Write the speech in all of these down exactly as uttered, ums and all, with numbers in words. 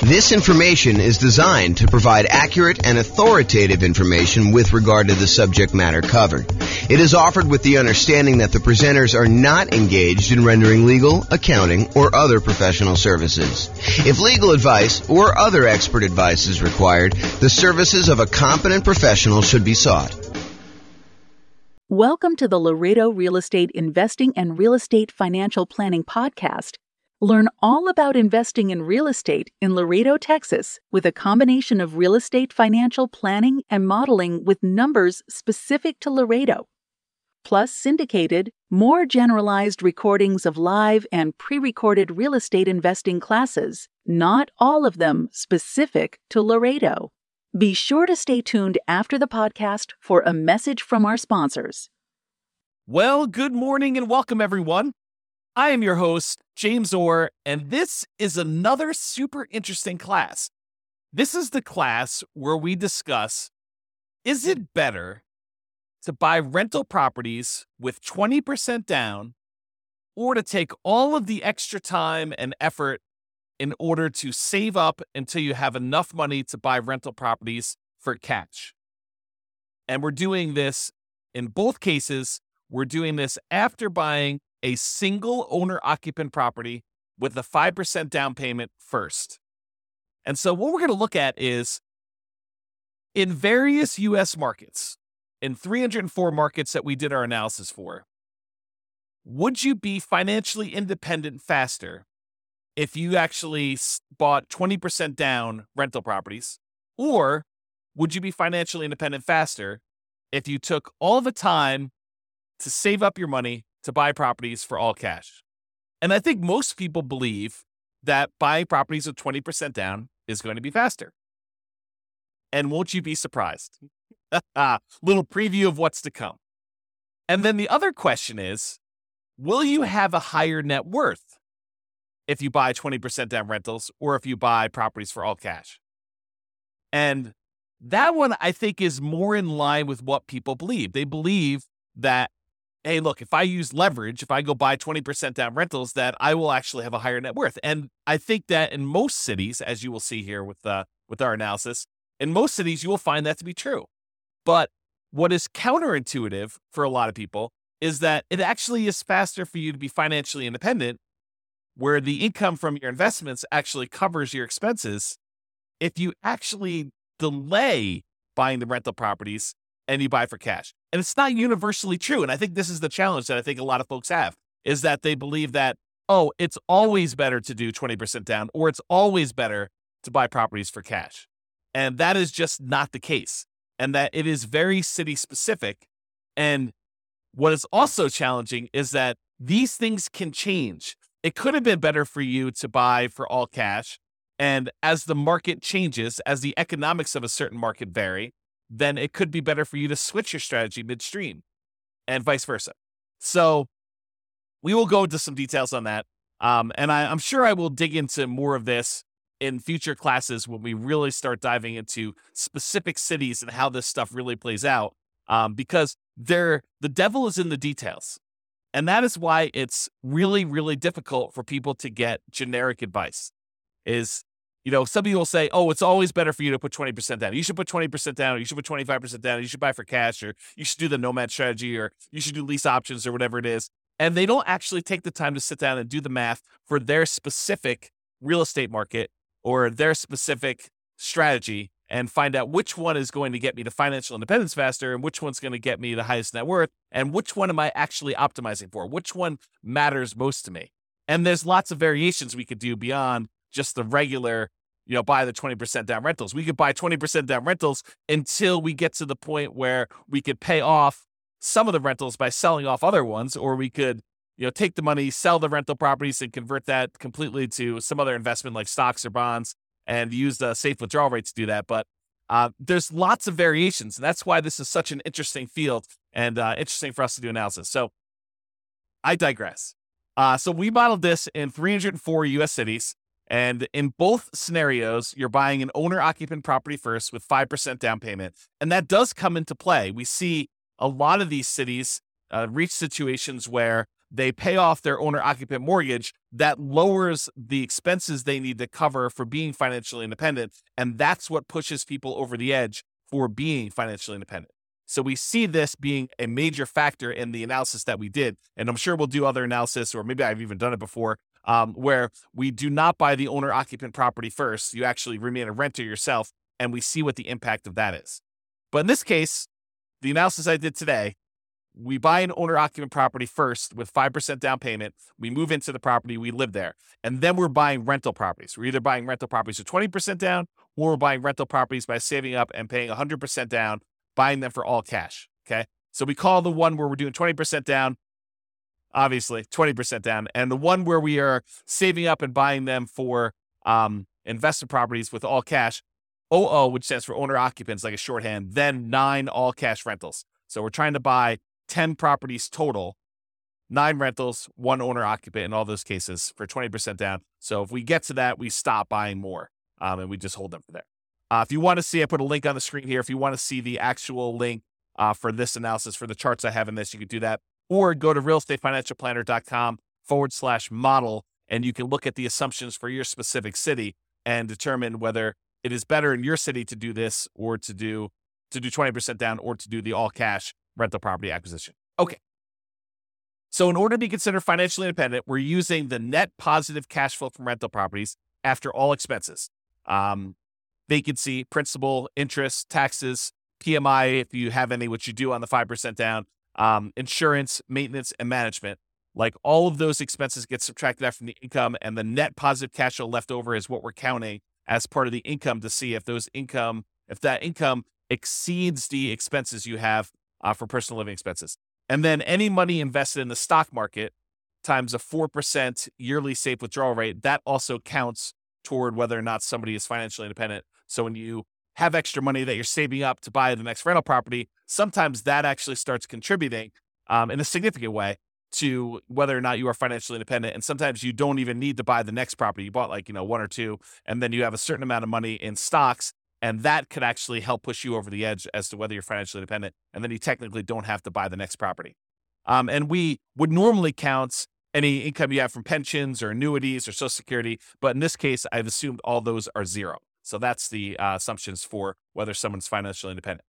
This information is designed to provide accurate and authoritative information with regard to the subject matter covered. It is offered with the understanding that the presenters are not engaged in rendering legal, accounting, or other professional services. If legal advice or other expert advice is required, the services of a competent professional should be sought. Welcome to the Laredo Real Estate Investing and Real Estate Financial Planning Podcast. Learn all about investing in real estate in Laredo, Texas, with a combination of real estate financial planning and modeling with numbers specific to Laredo, plus syndicated, more generalized recordings of live and pre-recorded real estate investing classes, not all of them specific to Laredo. Be sure to stay tuned after the podcast for a message from our sponsors. Well, good morning and welcome, everyone. I am your host, James Orr, and this is another super interesting class. This is the class where we discuss, is it better to buy rental properties with twenty percent down or to take all of the extra time and effort in order to save up until you have enough money to buy rental properties for cash? And we're doing this in both cases. We're doing this after buying a single owner-occupant property with a five percent down payment first. And so what we're going to look at is, in various U S markets, in three hundred four markets that we did our analysis for, would you be financially independent faster if you actually bought twenty percent down rental properties? Or would you be financially independent faster if you took all the time to save up your money to buy properties for all cash? And I think most people believe that buying properties with twenty percent down is going to be faster. And won't you be surprised? Little preview of what's to come. And then the other question is, will you have a higher net worth if you buy twenty percent down rentals or if you buy properties for all cash? And that one, I think, is more in line with what people believe. They believe that, hey, look, if I use leverage, if I go buy twenty percent down rentals, that I will actually have a higher net worth. And I think that in most cities, as you will see here with uh, with our analysis, in most cities, you will find that to be true. But what is counterintuitive for a lot of people is that it actually is faster for you to be financially independent, where the income from your investments actually covers your expenses, if you actually delay buying the rental properties and you buy for cash. And it's not universally true. And I think this is the challenge that I think a lot of folks have, is that they believe that, oh, it's always better to do twenty percent down, or it's always better to buy properties for cash. And that is just not the case. And that it is very city specific. And what is also challenging is that these things can change. It could have been better for you to buy for all cash. And as the market changes, as the economics of a certain market vary, then it could be better for you to switch your strategy midstream and vice versa. So we will go into some details on that. Um, and I, I'm sure I will dig into more of this in future classes when we really start diving into specific cities and how this stuff really plays out. Um, because there, the devil is in the details. And that is why it's really, really difficult for people to get generic advice. Is, you know, some people say, oh, it's always better for you to put twenty percent down. You should put twenty percent down. Or you should put twenty-five percent down. You should buy for cash, or you should do the nomad strategy, or you should do lease options, or whatever it is. And they don't actually take the time to sit down and do the math for their specific real estate market or their specific strategy and find out which one is going to get me to financial independence faster and which one's going to get me the highest net worth and which one am I actually optimizing for? Which one matters most to me? And there's lots of variations we could do beyond just the regular, you know, buy the twenty percent down rentals. We could buy twenty percent down rentals until we get to the point where we could pay off some of the rentals by selling off other ones, or we could, you know, take the money, sell the rental properties and convert that completely to some other investment like stocks or bonds and use the safe withdrawal rate to do that. But uh, there's lots of variations. And that's why this is such an interesting field and uh, interesting for us to do analysis. So I digress. Uh, so we modeled this in three hundred four U S cities. And in both scenarios, you're buying an owner-occupant property first with five percent down payment. And that does come into play. We see a lot of these cities uh, reach situations where they pay off their owner-occupant mortgage, that lowers the expenses they need to cover for being financially independent, and that's what pushes people over the edge for being financially independent. So we see this being a major factor in the analysis that we did, and I'm sure we'll do other analysis, or maybe I've even done it before, um, where we do not buy the owner-occupant property first. You actually remain a renter yourself, and we see what the impact of that is. But in this case, the analysis I did today, we buy an owner-occupant property first with five percent down payment. We move into the property, we live there. And then we're buying rental properties. We're either buying rental properties with twenty percent down, or we're buying rental properties by saving up and paying one hundred percent down, buying them for all cash, okay? So we call the one where we're doing twenty percent down, obviously, twenty percent down. And the one where we are saving up and buying them for um, investment properties with all cash, O O, which stands for owner-occupants, like a shorthand, then nine all-cash rentals. So we're trying to buy ten properties total, nine rentals, one owner-occupant in all those cases for twenty percent down. So if we get to that, we stop buying more, um, and we just hold them for there. Uh, if you want to see, I put a link on the screen here. If you want to see the actual link uh, for this analysis, for the charts I have in this, you can do that. Or go to realestateFinancialPlanner.com forward slash model, and you can look at the assumptions for your specific city and determine whether it is better in your city to do this or to do to do twenty percent down or to do the all-cash rental property acquisition. Okay. So in order to be considered financially independent, we're using the net positive cash flow from rental properties after all expenses. Um, vacancy, principal, interest, taxes, P M I, if you have any, which you do on the five percent down, um, insurance, maintenance, and management. Like all of those expenses get subtracted out from the income, and the net positive cash flow left over is what we're counting as part of the income to see if those income, if that income exceeds the expenses you have uh, for personal living expenses. And then any money invested in the stock market times a four percent yearly safe withdrawal rate, that also counts toward whether or not somebody is financially independent. So when you have extra money that you're saving up to buy the next rental property, sometimes that actually starts contributing um, in a significant way to whether or not you are financially independent. And sometimes you don't even need to buy the next property. You bought like, you know, one or two, and then you have a certain amount of money in stocks, and that could actually help push you over the edge as to whether you're financially independent. And then you technically don't have to buy the next property. Um, and we would normally count any income you have from pensions or annuities or Social Security. But in this case, I've assumed all those are zero. So that's the uh, assumptions for whether someone's financially independent.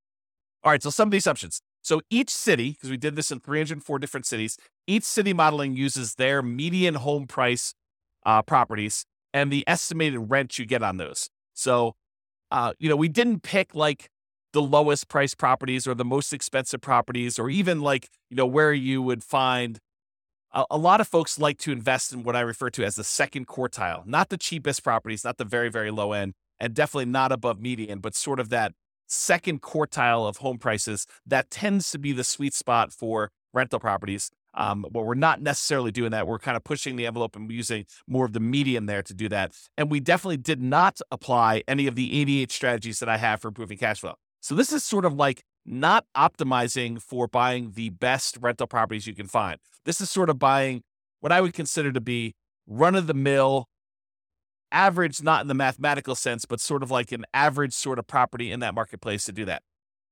All right, so some of the assumptions. So each city, because we did this in three hundred four different cities, each city modeling uses their median home price uh, properties and the estimated rent you get on those. So, uh, you know, we didn't pick like the lowest price properties or the most expensive properties, or even like, you know, where you would find a, a lot of folks like to invest in what I refer to as the second quartile, not the cheapest properties, not the very, very low end, and definitely not above median, but sort of that second quartile of home prices. That tends to be the sweet spot for rental properties. Um, but we're not necessarily doing that. We're kind of pushing the envelope and using more of the median there to do that. And we definitely did not apply any of the eighty-eight strategies that I have for improving cash flow. So this is sort of like not optimizing for buying the best rental properties you can find. This is sort of buying what I would consider to be run-of-the-mill, average, not in the mathematical sense, but sort of like an average sort of property in that marketplace to do that.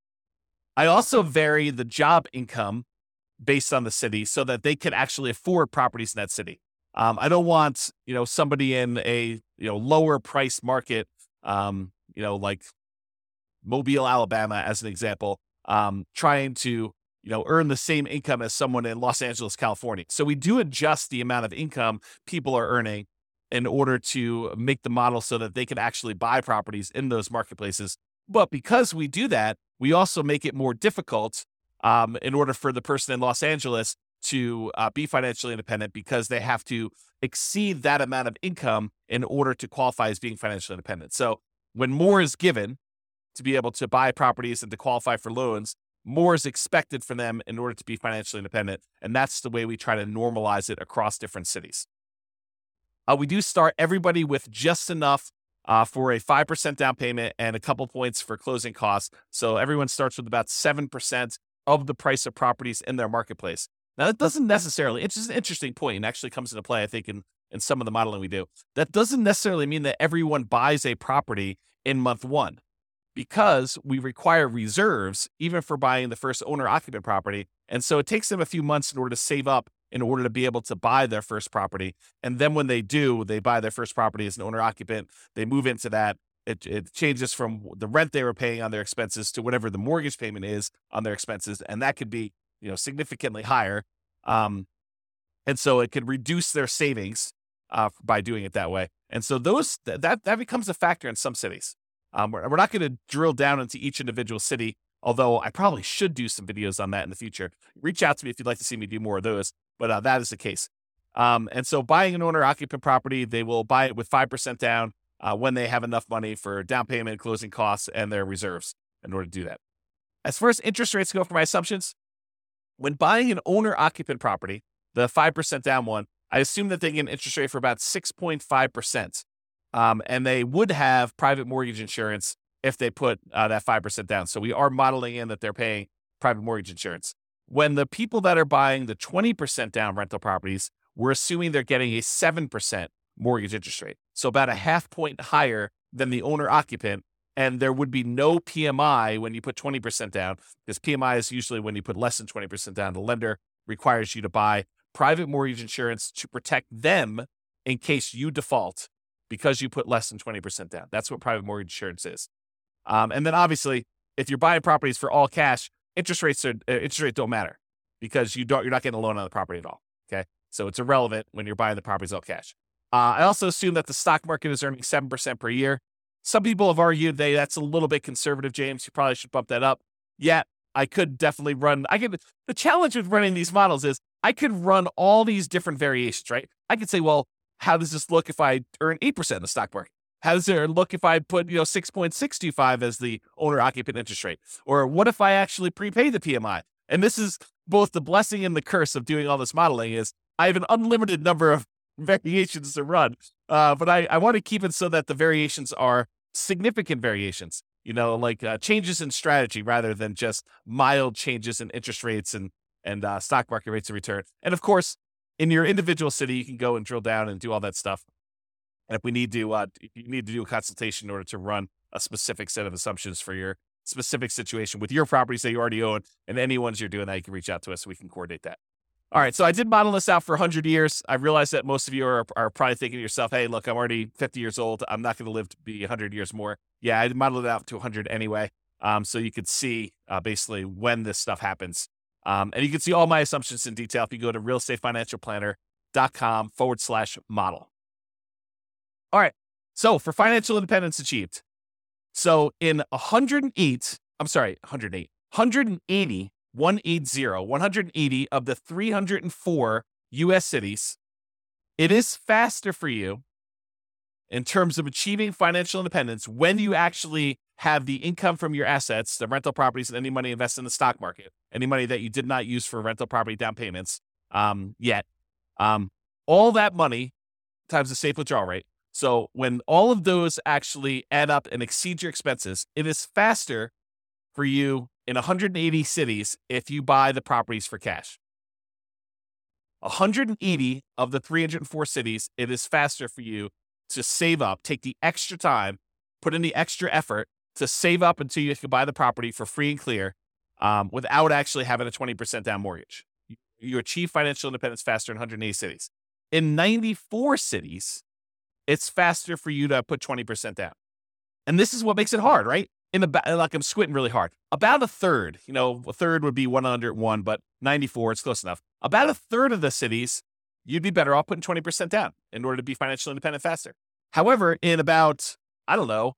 I also vary the job income based on the city so that they can actually afford properties in that city. Um, I don't want, you know, somebody in a, you know, lower price market, um, you know, like Mobile, Alabama, as an example, um, trying to, you know, earn the same income as someone in Los Angeles, California. So we do adjust the amount of income people are earning in order to make the model so that they can actually buy properties in those marketplaces. But because we do that, we also make it more difficult um, in order for the person in Los Angeles to uh, be financially independent, because they have to exceed that amount of income in order to qualify as being financially independent. So when more is given to be able to buy properties and to qualify for loans, more is expected from them in order to be financially independent. And that's the way we try to normalize it across different cities. Uh, we do start everybody with just enough uh, for a five percent down payment and a couple points for closing costs. So everyone starts with about seven percent of the price of properties in their marketplace. Now, that doesn't necessarily, it's just an interesting point and actually comes into play, I think, in, in some of the modeling we do. That doesn't necessarily mean that everyone buys a property in month one, because we require reserves even for buying the first owner-occupant property. And so it takes them a few months in order to save up in order to be able to buy their first property. And then when they do, they buy their first property as an owner occupant, they move into that. It, it changes from the rent they were paying on their expenses to whatever the mortgage payment is on their expenses. And that could be, you know, significantly higher. Um, and so it could reduce their savings uh, by doing it that way. And so those that that becomes a factor in some cities. Um, we're, we're not going to drill down into each individual city, although I probably should do some videos on that in the future. Reach out to me if you'd like to see me do more of those, but uh, that is the case. Um, and so buying an owner-occupant property, they will buy it with five percent down uh, when they have enough money for down payment, closing costs, and their reserves in order to do that. As far as interest rates go for my assumptions, when buying an owner-occupant property, the five percent down one, I assume that they get an interest rate for about six point five percent. Um, and they would have private mortgage insurance if they put uh, that five percent down. So we are modeling in that they're paying private mortgage insurance. When the people that are buying the twenty percent down rental properties, we're assuming they're getting a seven percent mortgage interest rate. So about a half point higher than the owner occupant. And there would be no P M I when you put twenty percent down, because P M I is usually when you put less than twenty percent down. The lender requires you to buy private mortgage insurance to protect them in case you default because you put less than twenty percent down. That's what private mortgage insurance is. Um, and then obviously, if you're buying properties for all cash, interest rates are uh, interest rate don't matter because you don't you're not getting a loan on the property at all. Okay, so it's irrelevant when you're buying the properties all cash. Uh, I also assume that the stock market is earning seven percent per year. Some people have argued they that's a little bit conservative, James. You probably should bump that up. Yeah, I could definitely run. I could. The challenge with running these models is I could run all these different variations, right? I could say, well, how does this look if I earn eight percent in the stock market? How does it look if I put, you know, six point six two five as the owner-occupant interest rate? Or what if I actually prepay the P M I? And this is both the blessing and the curse of doing all this modeling is I have an unlimited number of variations to run, uh, but I, I want to keep it so that the variations are significant variations, you know, like uh, changes in strategy rather than just mild changes in interest rates and, and uh, stock market rates of return. And of course, in your individual city, you can go and drill down and do all that stuff. And if we need to, uh, you need to do a consultation in order to run a specific set of assumptions for your specific situation with your properties that you already own and any ones you're doing that, you can reach out to us so we can coordinate that. All right, so I did model this out for one hundred years. I realize that most of you are, are probably thinking to yourself, hey, look, I'm already fifty years old. I'm not going to live to be one hundred years more. Yeah, I modeled it out to one hundred anyway, um, so you could see uh, basically when this stuff happens. Um, and you can see all my assumptions in detail if you go to realestateFinancialPlanner.com forward slash model. All right, so for financial independence achieved. So in one hundred eight, I'm sorry, one hundred eight, one hundred eighty, one eighty, one hundred eighty of the three hundred four U S cities, it is faster for you in terms of achieving financial independence when you actually have the income from your assets, the rental properties, and any money invested in the stock market, any money that you did not use for rental property down payments um, yet. Um, all that money times the safe withdrawal rate. So when all of those actually add up and exceed your expenses, it is faster for you in one hundred eighty cities if you buy the properties for cash. one hundred eighty of the three hundred four cities, it is faster for you to save up, take the extra time, put in the extra effort to save up until you can buy the property for free and clear um, without actually having a twenty percent down mortgage. You, you achieve financial independence faster in one hundred eighty cities. In ninety-four cities, it's faster for you to put twenty percent down. And this is what makes it hard, right? In the like I'm squinting really hard. About a third, you know, a third would be one hundred one, but ninety-four, it's close enough. About a third of the cities, you'd be better off putting twenty percent down in order to be financially independent faster. However, in about, I don't know,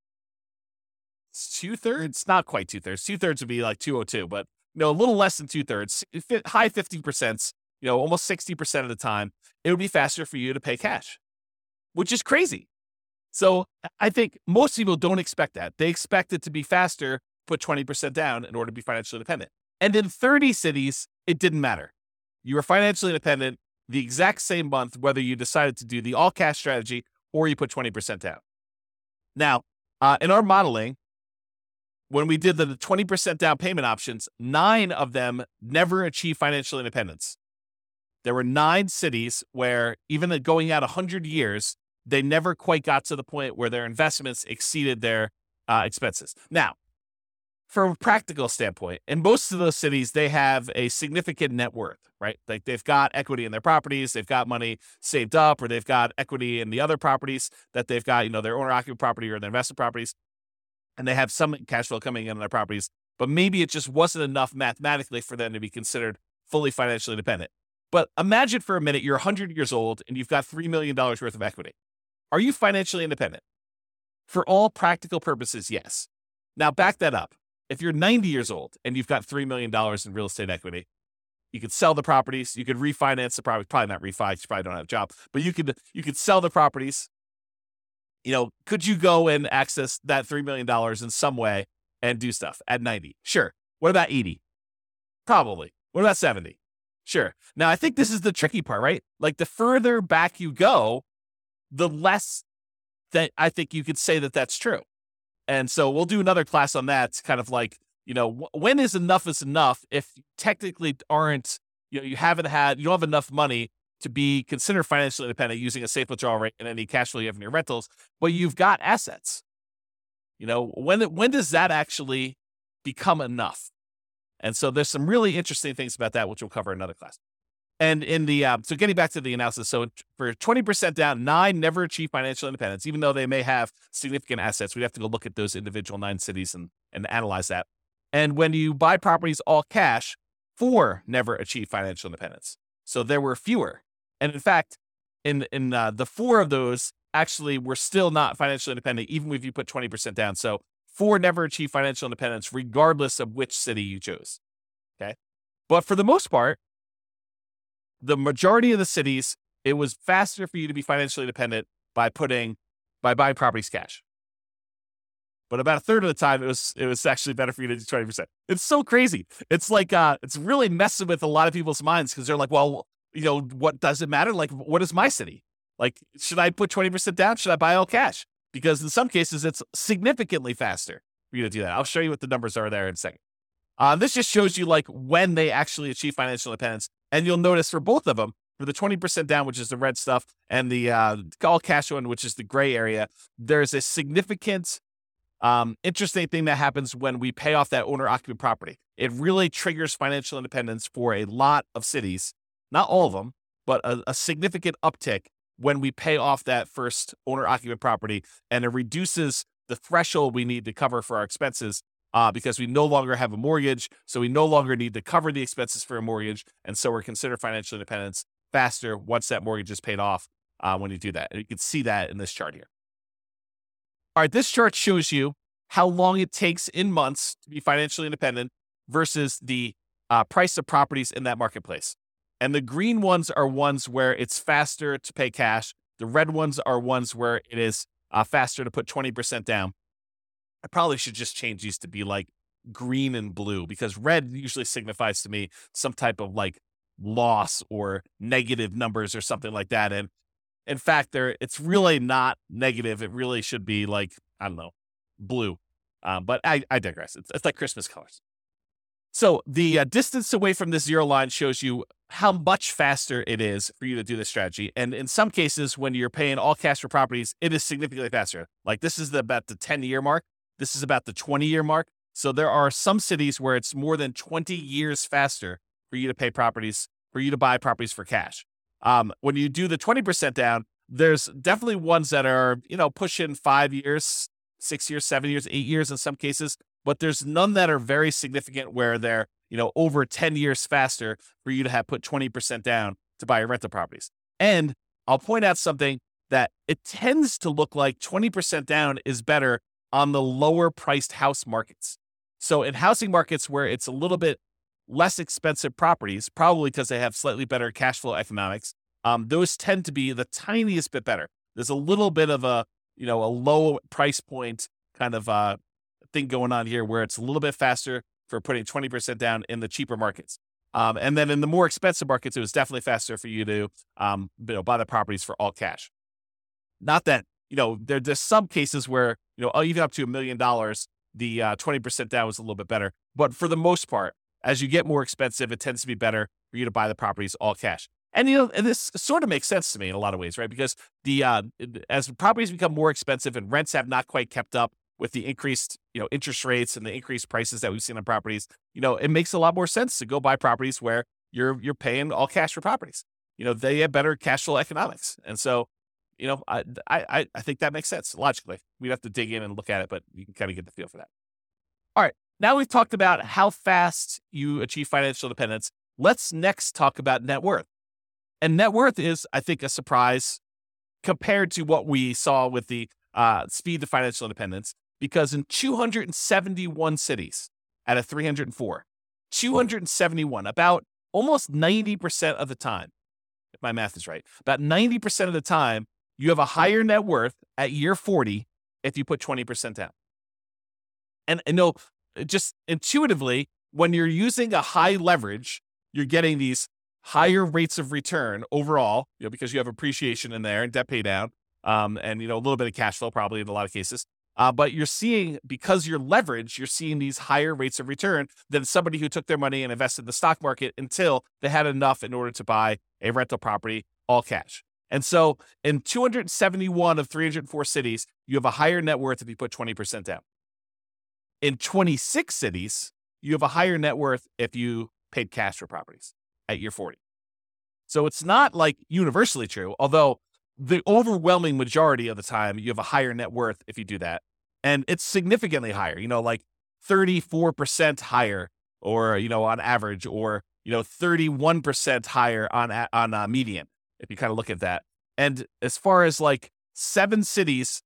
two thirds, not quite two thirds. Two thirds would be like two oh two, but you know, a little less than two thirds, high fifty percent, you know, almost sixty percent of the time, it would be faster for you to pay cash, which is crazy. So I think most people don't expect that. They expect it to be faster, put twenty percent down in order to be financially independent. And in thirty cities, it didn't matter. You were financially independent the exact same month, whether you decided to do the all cash strategy or you put twenty percent down. Now, uh, in our modeling, when we did the twenty percent down payment options, nine of them never achieved financial independence. There were nine cities where even going out one hundred years, they never quite got to the point where their investments exceeded their uh, expenses. Now, from a practical standpoint, in most of those cities, they have a significant net worth, right? Like they've got equity in their properties, they've got money saved up, or they've got equity in the other properties that they've got, you know, their owner-occupied property or their investment properties, and they have some cash flow coming in on their properties, but maybe it just wasn't enough mathematically for them to be considered fully financially independent. But imagine for a minute you're one hundred years old and you've got three million dollars worth of equity. Are you financially independent? For all practical purposes, yes. Now back that up. If you're ninety years old and you've got three million dollars in real estate equity, you could sell the properties, you could refinance the property, probably not refi, you probably don't have a job, but you could you could sell the properties. You know, could you go and access that three million dollars in some way and do stuff at ninety? Sure. What about eighty? Probably. What about seventy? Sure. Now, I think this is the tricky part, right? Like the further back you go, the less that I think you could say that that's true. And so we'll do another class on that. It's kind of like, you know, when is enough is enough if you technically aren't, you know, you haven't had, you don't have enough money to be considered financially independent using a safe withdrawal rate and any cash flow you have in your rentals, but you've got assets. You know, when, when does that actually become enough? And so there's some really interesting things about that, which we'll cover in another class. And in the, uh, so getting back to the analysis, so for twenty percent down, nine never achieve financial independence, even though they may have significant assets. We'd have to go look at those individual nine cities and, and analyze that. And when you buy properties all cash, four never achieve financial independence. So there were fewer. And in fact, in, in uh, the four of those actually were still not financially independent, even if you put twenty percent down. So four never achieve financial independence, regardless of which city you chose. Okay. But for the most part, the majority of the cities, it was faster for you to be financially independent by putting, by buying properties cash. But about a third of the time, it was it was actually better for you to do twenty percent. It's so crazy. It's like, uh, it's really messing with a lot of people's minds because they're like, well, you know, what does it matter? Like, what is my city? Like, should I put twenty percent down? Should I buy all cash? Because in some cases, it's significantly faster for you to do that. I'll show you what the numbers are there in a second. Uh, this just shows you like when they actually achieve financial independence. And you'll notice for both of them, for the twenty percent down, which is the red stuff, and the uh, all cash one, which is the gray area, there's a significant, um, interesting thing that happens when we pay off that owner-occupied property. It really triggers financial independence for a lot of cities, not all of them, but a, a significant uptick when we pay off that first owner-occupied property, and it reduces the threshold we need to cover for our expenses. Uh, because we no longer have a mortgage, so we no longer need to cover the expenses for a mortgage, and so we're considered financial independence faster once that mortgage is paid off uh, when you do that. And you can see that in this chart here. All right, this chart shows you how long it takes in months to be financially independent versus the uh, price of properties in that marketplace. And the green ones are ones where it's faster to pay cash. The red ones are ones where it is uh, faster to put twenty percent down. I probably should just change these to be like green and blue because red usually signifies to me some type of like loss or negative numbers or something like that. And in fact, there it's really not negative. It really should be like, I don't know, blue. Um, but I, I digress. It's, it's like Christmas colors. So the uh, distance away from this zero line shows you how much faster it is for you to do this strategy. And in some cases, when you're paying all cash for properties, it is significantly faster. Like this is the, about the ten year mark. This is about the twenty year mark. So there are some cities where it's more than twenty years faster for you to pay properties, for you to buy properties for cash. Um, when you do the twenty percent down, there's definitely ones that are, you know, pushing five years, six years, seven years, eight years in some cases, but there's none that are very significant where they're, you know, over ten years faster for you to have put twenty percent down to buy your rental properties. And I'll point out something that it tends to look like twenty percent down is better on the lower priced house markets. So in housing markets where it's a little bit less expensive properties, probably because they have slightly better cash flow economics, um, those tend to be the tiniest bit better. There's a little bit of a, you know, a low price point kind of uh, thing going on here where it's a little bit faster for putting twenty percent down in the cheaper markets. Um, and then in the more expensive markets, it was definitely faster for you to um, you know, buy the properties for all cash. Not that, you know, there, there's some cases where, you know, even up to a million dollars, the uh, twenty percent down was a little bit better. But for the most part, as you get more expensive, it tends to be better for you to buy the properties all cash. And, you know, and this sort of makes sense to me in a lot of ways, right? Because the uh, as properties become more expensive and rents have not quite kept up with the increased, you know, interest rates and the increased prices that we've seen on properties, you know, it makes a lot more sense to go buy properties where you're you're paying all cash for properties. You know, they have better cash flow economics. And so, you know, I I I think that makes sense logically. We'd have to dig in and look at it, but you can kind of get the feel for that. All right. Now we've talked about how fast you achieve financial independence. Let's next talk about net worth. And net worth is, I think, a surprise compared to what we saw with the uh, speed to financial independence, because in two hundred seventy-one cities out of three hundred four, two hundred seventy-one, about almost ninety percent of the time, if my math is right, about ninety percent of the time, you have a higher net worth at year forty if you put twenty percent down. And, and no, just intuitively, when you're using a high leverage, you're getting these higher rates of return overall, you know, because you have appreciation in there and debt pay down, um, and, you know, a little bit of cash flow probably in a lot of cases. Uh, but you're seeing, because you're leveraged, you're seeing these higher rates of return than somebody who took their money and invested in the stock market until they had enough in order to buy a rental property all cash. And so in two hundred seventy-one of three hundred four cities, you have a higher net worth if you put twenty percent down. In twenty-six cities, you have a higher net worth if you paid cash for properties at year forty. So it's not like universally true, although the overwhelming majority of the time you have a higher net worth if you do that. And it's significantly higher, you know, like thirty-four percent higher, or, you know, on average, or, you know, thirty-one percent higher on, on uh, median, if you kind of look at that. And as far as like seven cities,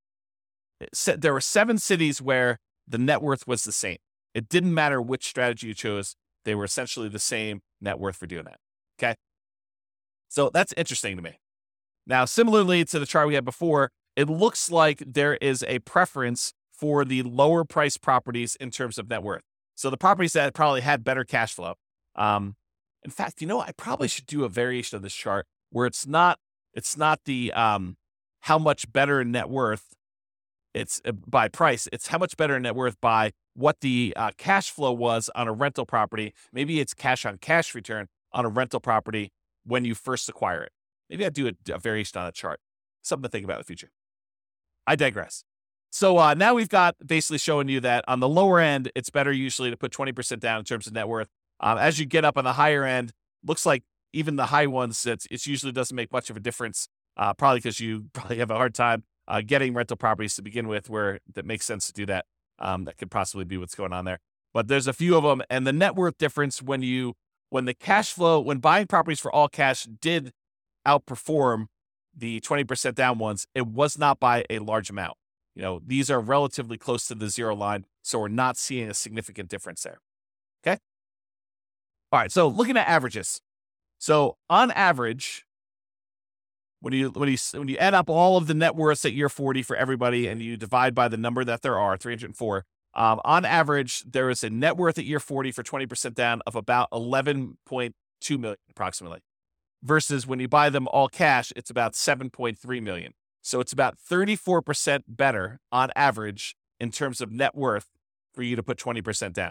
there were seven cities where the net worth was the same. It didn't matter which strategy you chose. They were essentially the same net worth for doing that. Okay. So that's interesting to me. Now, similarly to the chart we had before, it looks like there is a preference for the lower price properties in terms of net worth. So the properties that probably had better cash flow. Um, in fact, you know, I probably should do a variation of this chart where it's not, it's not the, um, how much better net worth it's uh, by price. It's how much better net worth by what the uh, cash flow was on a rental property. Maybe it's cash on cash return on a rental property when you first acquire it. Maybe I'd do a, a variation on a chart. Something to think about in the future. I digress. So uh, now we've got basically showing you that on the lower end, it's better usually to put twenty percent down in terms of net worth. Um, as you get up on the higher end, looks like even the high ones, it's, it usually doesn't make much of a difference, uh, probably because you probably have a hard time uh, getting rental properties to begin with where that makes sense to do that. Um, that could possibly be what's going on there. But there's a few of them. And the net worth difference when you, when the cash flow, when buying properties for all cash did outperform the twenty percent down ones, it was not by a large amount. You know, these are relatively close to the zero line, so we're not seeing a significant difference there. Okay. All right. So looking at averages. So on average, when you when you when you add up all of the net worths at year forty for everybody, and you divide by the number that there are, three hundred four, um, on average, there is a net worth at year forty for twenty percent down of about eleven point two million approximately. Versus when you buy them all cash, it's about seven point three million. So it's about thirty-four percent better on average in terms of net worth for you to put twenty percent down.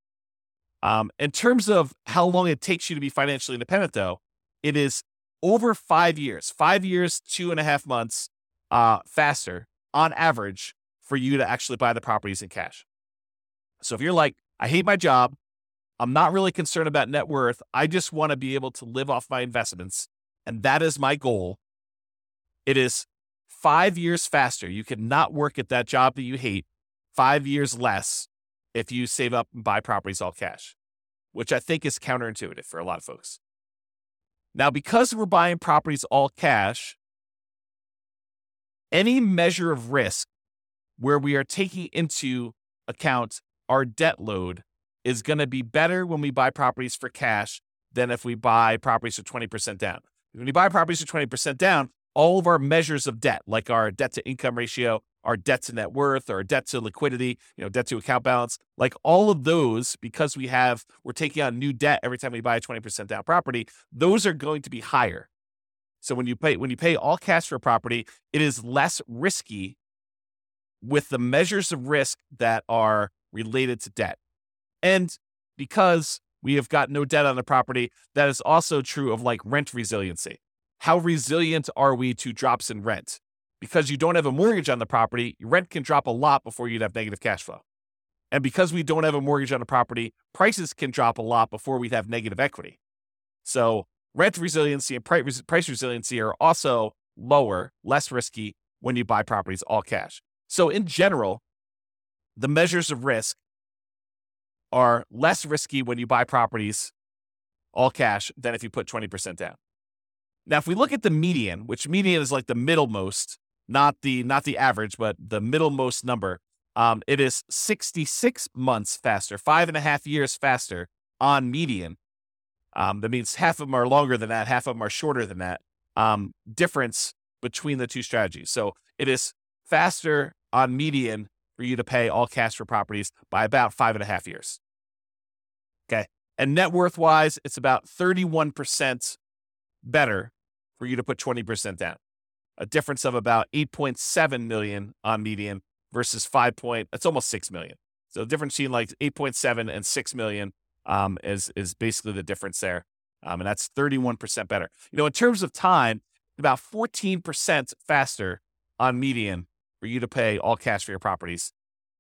Um, in terms of how long it takes you to be financially independent, though, it is over five years, five years, two and a half months uh, faster on average for you to actually buy the properties in cash. So if you're like, I hate my job, I'm not really concerned about net worth, I just want to be able to live off my investments, and that is my goal, it is five years faster. You cannot work at that job that you hate five years less if you save up and buy properties all cash, which I think is counterintuitive for a lot of folks. Now, because we're buying properties all cash, any measure of risk where we are taking into account our debt load is going to be better when we buy properties for cash than if we buy properties for twenty percent down. When you buy properties for twenty percent down, all of our measures of debt, like our debt to income ratio, our debt to net worth, or debt to liquidity, you know, debt to account balance, like all of those, because we have, we're taking on new debt every time we buy a twenty percent down property, those are going to be higher. So when you pay, when you pay all cash for a property, it is less risky with the measures of risk that are related to debt. And because we have got no debt on the property, that is also true of like rent resiliency. How resilient are we to drops in rent? because you don't have a mortgage on the property, your rent can drop a lot before you'd have negative cash flow. And because we don't have a mortgage on the property, prices can drop a lot before we'd have negative equity. So rent resiliency and price resiliency are also lower, less risky when you buy properties all cash. So in general, the measures of risk are less risky when you buy properties all cash than if you put twenty percent down. Now, if we look at the median, which median is like the middlemost, not the not the average, but the middlemost number, um, it is sixty-six months faster, five and a half years faster on median. Um, that means half of them are longer than that, half of them are shorter than that. Um, difference between the two strategies. So it is faster on median for you to pay all cash for properties by about five and a half years. Okay. And net worth wise, it's about thirty-one percent better for you to put twenty percent down. A difference of about eight point seven million on median versus five point, it's almost six million. So the difference between like eight point seven and six million um, is, is basically the difference there. Um, and that's thirty-one percent better. You know, in terms of time, about fourteen percent faster on median for you to pay all cash for your properties.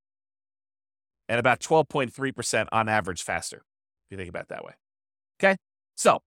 And about twelve point three percent on average faster, if you think about it that way. Okay. So,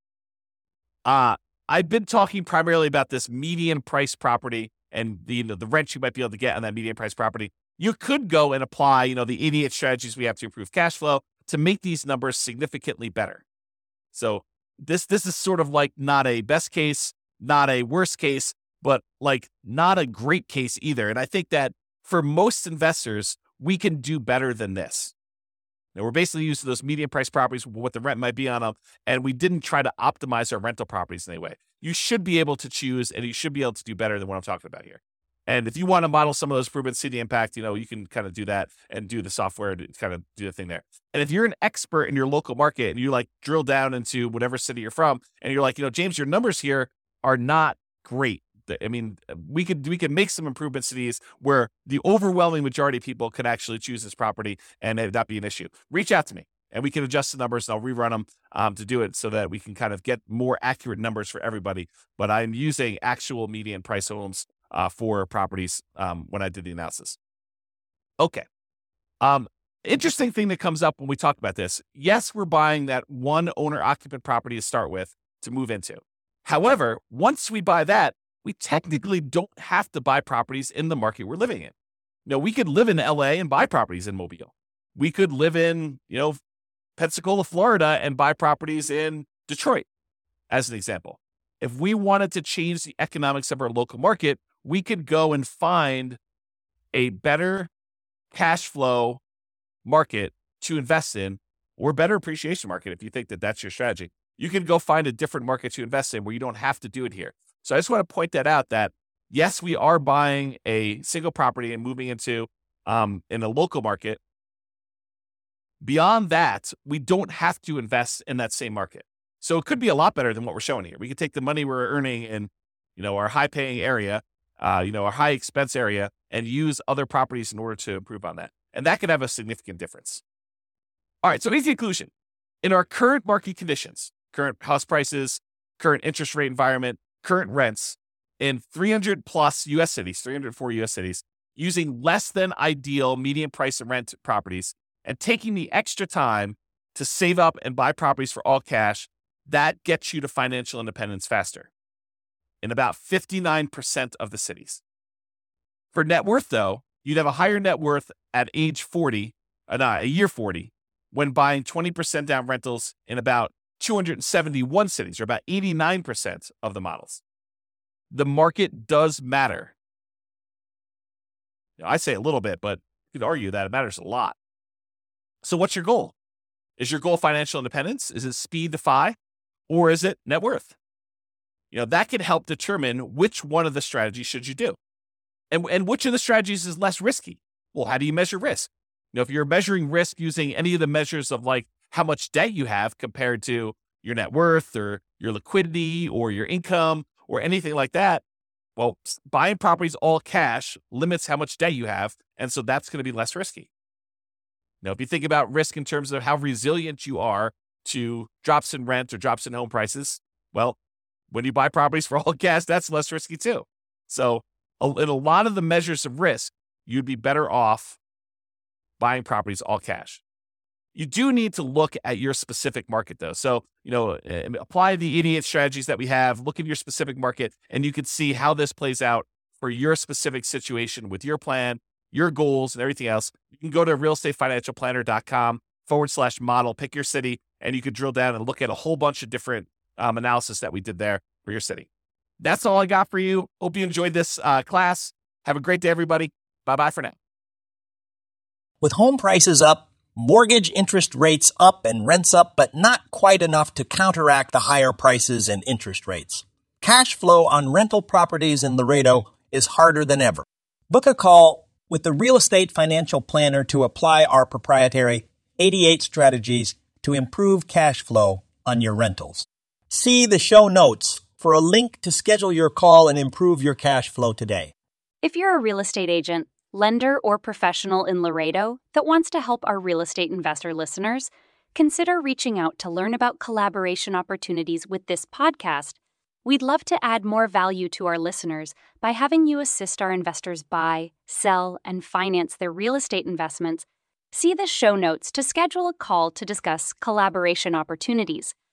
uh, I've been talking primarily about this median price property and the, you know, the rent you might be able to get on that median price property. You could go and apply, you know, the eighty-eight strategies we have to improve cash flow to make these numbers significantly better. So this, this is sort of like not a best case, not a worst case, but like not a great case either. And I think that for most investors, we can do better than this. Now, we're basically using those median price properties, what the rent might be on them, and we didn't try to optimize our rental properties in any way. You should be able to choose, and you should be able to do better than what I'm talking about here. And if you want to model some of those improvements, see the impact, you know, you can kind of do that and do the software to kind of do the thing there. And if you're an expert in your local market and you like drill down into whatever city you're from, and you're like, you know, James, your numbers here are not great. I mean, we could we could make some improvements to these where the overwhelming majority of people could actually choose this property and it not be an issue. Reach out to me and we can adjust the numbers and I'll rerun them um, to do it so that we can kind of get more accurate numbers for everybody. But I'm using actual median price homes uh, for properties um, when I did the analysis. Okay. Um, interesting thing that comes up when we talk about this. Yes, we're buying that one owner occupant property to start with to move into. However, once we buy that, we technically don't have to buy properties in the market we're living in. You know, we could live in L A and buy properties in Mobile. We could live in, you know, Pensacola, Florida and buy properties in Detroit, as an example. If we wanted to change the economics of our local market, we could go and find a better cash flow market to invest in or better appreciation market if you think that that's your strategy. You can go find a different market to invest in where you don't have to do it here. So I just want to point that out that, yes, we are buying a single property and moving into um, in a local market. Beyond that, we don't have to invest in that same market. So it could be a lot better than what we're showing here. We could take the money we're earning in, you know, our high paying area, uh, you know, our high expense area and use other properties in order to improve on that. And that could have a significant difference. All right. So easy conclusion. In our current market conditions, current house prices, current interest rate environment, current rents in three hundred plus U S cities, three hundred four U S cities, using less than ideal median price and rent properties and taking the extra time to save up and buy properties for all cash, that gets you to financial independence faster in about fifty-nine percent of the cities. For net worth, though, you'd have a higher net worth at age forty, uh, not a year forty, when buying twenty percent down rentals in about two hundred seventy-one cities, or about eighty-nine percent of the models. The market does matter. You know, I say a little bit, but you could argue that it matters a lot. So what's your goal? Is your goal financial independence? Is it speed to F I? Or is it net worth? You know, that can help determine which one of the strategies should you do. And, and which of the strategies is less risky? Well, how do you measure risk? You know, if you're measuring risk using any of the measures of like how much debt you have compared to your net worth or your liquidity or your income or anything like that, well, buying properties all cash limits how much debt you have. And so that's going to be less risky. Now, if you think about risk in terms of how resilient you are to drops in rent or drops in home prices, well, when you buy properties for all cash, that's less risky too. So a- in a lot of the measures of risk, you'd be better off buying properties all cash. You do need to look at your specific market, though. So, you know, uh, apply the eighty-eight strategies that we have, look at your specific market, and you can see how this plays out for your specific situation with your plan, your goals, and everything else. You can go to realestatefinancialplanner.com forward slash model, pick your city, and you can drill down and look at a whole bunch of different um, analysis that we did there for your city. That's all I got for you. Hope you enjoyed this uh, class. Have a great day, everybody. Bye-bye for now. With home prices up, mortgage interest rates up, and rents up, but not quite enough to counteract the higher prices and interest rates, cash flow on rental properties in Laredo is harder than ever. Book a call with the Real Estate Financial Planner to apply our proprietary eighty-eight strategies to improve cash flow on your rentals. See the show notes for a link to schedule your call and improve your cash flow today. If you're a real estate agent, lender, or professional in Laredo that wants to help our real estate investor listeners, consider reaching out to learn about collaboration opportunities with this podcast. We'd love to add more value to our listeners by having you assist our investors buy, sell, and finance their real estate investments. See the show notes to schedule a call to discuss collaboration opportunities.